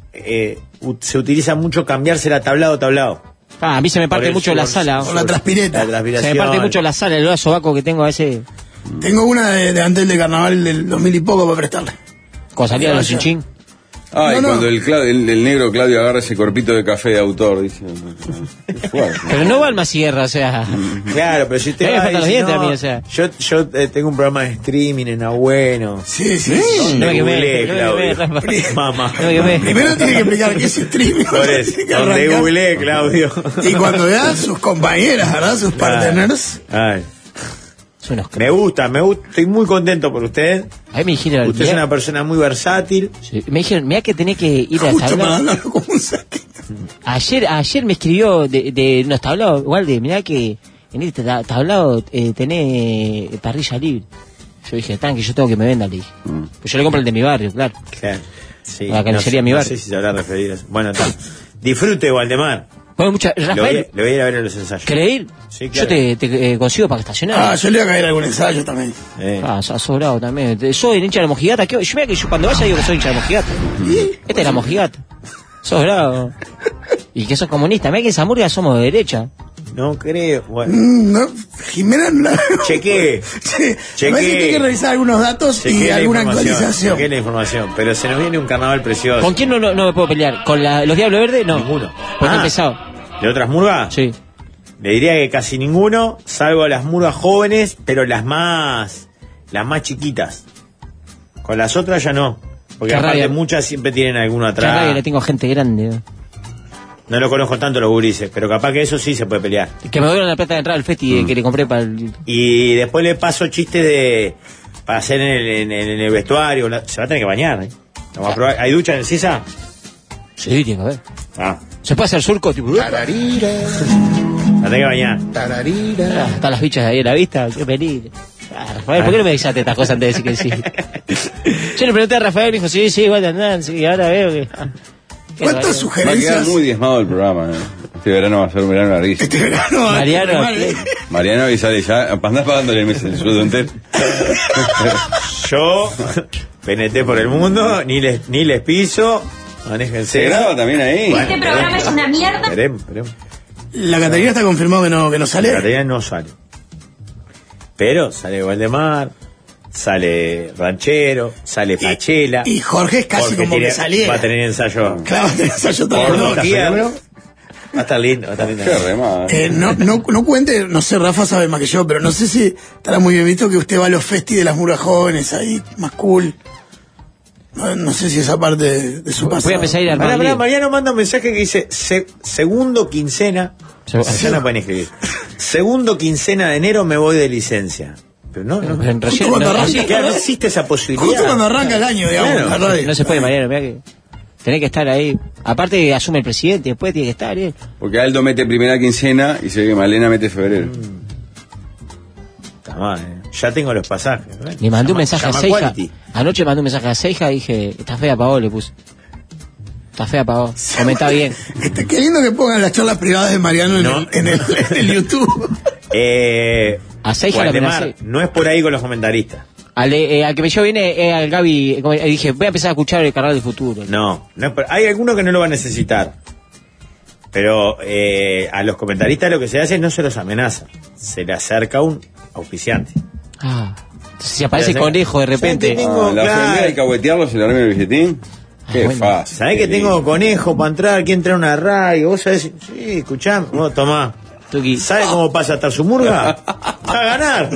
se utiliza mucho cambiársela tablado a tablado. Ah, a mí se me parte Por el mucho la sudor, sala. Por la transpireta. La Se transpiración. me parte mucho la sala, el olor a sobaco que tengo a ese. Tengo una de Antel de carnaval del 2000 y poco para prestarle. Cuando salía de los chinchín. Ah, y No, no. cuando el negro Claudio agarra ese corpito de café de autor, dice. Qué fuerte. Pero no va al Masierra, o sea. Claro, pero si usted Me va y faltan los dice, dientes no, a mí, o sea. yo tengo un programa de streaming en Abueno. Sí. No me quemé, Googleé, no me quemé, Claudio. Rafa. Mamá. No me quemé. Primero tiene que explicar qué es streaming. Por eso, Tiene que donde arrancar. googleé, Claudio. Y cuando vea sus compañeras, ¿verdad? Sus partners. Ay, Son unos me gusta, estoy muy contento por usted. A mí me dijeron. Usted es una persona muy versátil. Sí, me dijeron, mira que tenés que ir a Justo para tablar. hablarlo como un saquito. Ayer me escribió de unos tablados, igual de, mirá que en este tablado tenés parrilla libre. Yo dije, tan que yo tengo que me venda, le dije. Pues yo le compro el de mi barrio, claro. Claro. Sí, La carnicería no, mi no barrio. sé si se habrá referido a eso. Bueno, tal. Disfrute, Valdemar. Bueno, Le Rafael, voy a ir a ver a los ensayos. ¿querés ir? Sí, Yo claro. te consigo para estacionar. Ah, yo le voy a caer algún ensayo también. Sos sobrado también. Soy el hincha de la mojigata. Yo mira que yo cuando vaya digo que soy hincha de la mojigata. Esta es la mojigata. Sos bravo. Y que sos comunista. Mira que en Zamurga somos de derecha. No creo. Bueno. No, Jimena no la... Chequé. Me parece que hay que revisar algunos datos y Chequé la alguna información, actualización. chequé la información. Pero se nos viene un carnaval precioso. ¿Con quién no me puedo pelear? ¿Con los Diablos Verdes? No. Ninguno. Porque Ah. he empezado. ¿De otras murgas? Sí. Le diría que casi ninguno, salvo las murgas jóvenes, pero las más chiquitas. Con las otras ya no. Porque Qué aparte rabia. muchas siempre tienen alguno Qué rabia, atrás. le tengo gente grande. No lo conozco tanto los gurises, pero capaz que eso sí se puede pelear. Que me dieron la plata de entrada al festi que le compré para el... Y después le paso chistes para hacer en el vestuario. Se va a tener que bañar, ¿eh? Vamos a probar. ¿Hay ducha en el CISA? Sí, tiene que haber. Ah, ¿Se puede hacer surco? Tipo, la tenés que bañar. están las bichas ahí a la vista. Qué peligro. Rafael, ¿por qué no me dices estas cosas antes de decir que sí? Yo le pregunté a Rafael y me dijo, sí, igual de andar, sí, ahora veo que... ¿Cuántas Va a quedar sugerencias? muy diezmado el programa. Este verano va a ser un verano larguísimo. Este verano. Mariano, Mariano y sale ya. Andás pagándole el mes el sueldo entero. Yo peneté por el mundo, ni les piso. Manéjense. ¿Se graba también ahí? Bueno, Este programa es una mierda. Esperemos. La Catarina está confirmado que no sale. Catarina no sale. Pero sale Valdemar, sale Ranchero, sale Pachela. Y Jorge es casi Jorge como que saliera. va a tener ensayo. Claro, va a tener ensayo todo Por el mundo. doquier. Va a estar lindo, va a estar lindo. Qué remada. No cuente, no sé, Rafa sabe más que yo, pero no sé si estará muy bien visto que usted va a los festi de las murgas jóvenes ahí, más cool. No sé si esa parte de su pasado. Voy a empezar a ir al Pará, Madrid. Mariano manda un mensaje que dice segundo quincena. Ya no pueden escribir. Segundo quincena de enero me voy de licencia. Pero no En realidad, Justo cuando no, arranca. claro, no existe esa posibilidad. Justo cuando arranca el año, digamos, Claro. la radio. no se puede, Mariano, mirá que tenés que estar ahí. Aparte asume el presidente, después tiene que estar, Porque Aldo mete primera quincena y se ve que Malena mete febrero. Está mal, Ya tengo los pasajes. Le mandé un mensaje a Llama Seija. Quality. Anoche mandé un mensaje a Seija y dije, está fea Pavó, le puse. Está fea Pavó. Comenta bien. Qué lindo que pongan las charlas privadas de Mariano No. en el YouTube. A Seija la Waldemar, amenacé. no es por ahí con los comentaristas. Al que me llevó viene al Gaby, dije, voy a empezar a escuchar el canal del futuro. No es por, hay alguno que no lo va a necesitar. Pero a los comentaristas lo que se hace es no se los amenaza. Se le acerca un auspiciante. Ah. Entonces, si aparece Ya sé. Conejo de repente. ¿Sabes qué tengo? La claro. ofender y cahuetearlo se le arme el billetín. Qué bueno. fácil. ¿Sabés que tengo conejo para entrar? ¿Quién entra a una radio? ¿Vos sabés? Sí, escuchame. Vos tomá. Tuki. ¿Sabes cómo pasa hasta su murga? A ganar.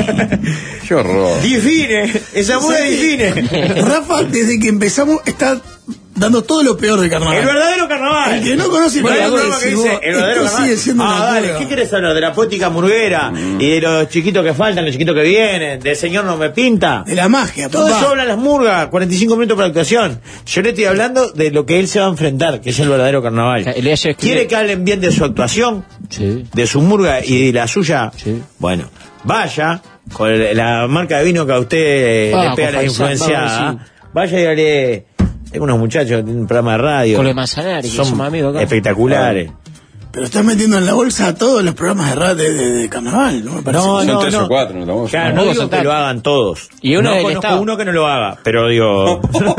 Qué horror. Define. Esa murga define. Rafa, desde que empezamos, está dando todo lo peor del carnaval. El verdadero carnaval. El que no conoce el Bueno, hay un carnaval, programa que si dice, vos, el verdadero esto carnaval. sigue siendo una dale, prueba. ¿qué querés hablar? De la poética murguera y de los chiquitos que faltan, los chiquitos que vienen, del señor no me pinta. De la magia, Todo papá. eso hablan las murgas, 45 minutos para actuación. Yo le estoy hablando de lo que él se va a enfrentar, que es el verdadero carnaval. El día ayer escribí- ¿Quiere que hablen bien de su actuación, Sí. de su murga y de la suya? Sí. Bueno, vaya con la marca de vino que a usted Ah, le pega con la Faisal, influenciada. vamos, Vaya y dígale, tengo unos muchachos que tienen un programa de radio. Con los Manzanari, que somos amigos acá. espectaculares. Pero estás metiendo en la bolsa a todos los programas de radio de carnaval, ¿no? Me parece. Son tres o cuatro, ¿no? Estamos- Claro, No, no vos digo soltás. que lo hagan todos. Y uno no del conozco Estado. uno que no lo haga, pero digo...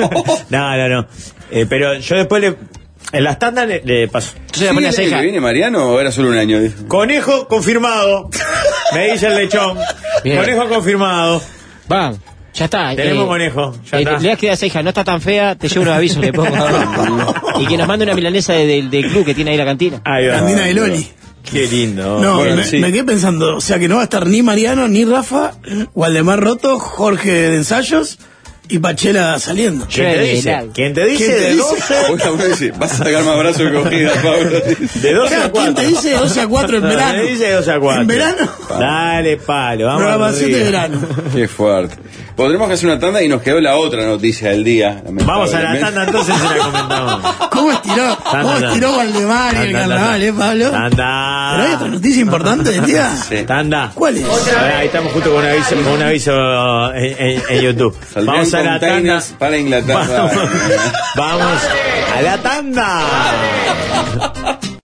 no. Pero yo después en las tandas le paso. Entonces le pone a ¿Sí, el año Seija. que viene Mariano o era solo un año? Conejo confirmado. Me dice el lechón. Bien. Conejo confirmado. Van, ya está. Tenemos conejo, ya está. Le das que a Seija, no está tan fea, te llevo unos avisos, le pongo. Y que nos mande una milanesa del club que tiene ahí la cantina. Ahí va. Candina de Loli. Qué lindo. No, bueno, me, sí. me quedé pensando, o sea que no va a estar ni Mariano, ni Rafa, Waldemar Roto, Jorge de Ensayos y Pachela saliendo. ¿Quién te dice? General. ¿Quién te dice? ¿Quién te De dice? 12. Uno dice, vas a sacar más brazos que cogida, Pablo. De 12 Claro, a 4. ¿quién te dice 12 a 4 en verano? ¿Quién te dice 12 a 4? ¿En verano? Dale, palo. Vamos Programación arriba. de verano. Qué fuerte. Podremos hacer una tanda y nos quedó la otra noticia del día. Vamos a la lamentablemente. tanda entonces y la comentamos. ¿Cómo estiró Waldemar y el carnaval, Pablo? Tanda. Pero hay otra noticia importante, tía. Sí. Tanda. ¿Cuál es? Ahora, ahí estamos justo con un aviso en YouTube. Saldrían Vamos a la tanda. containers para Inglaterra. Vamos a la tanda.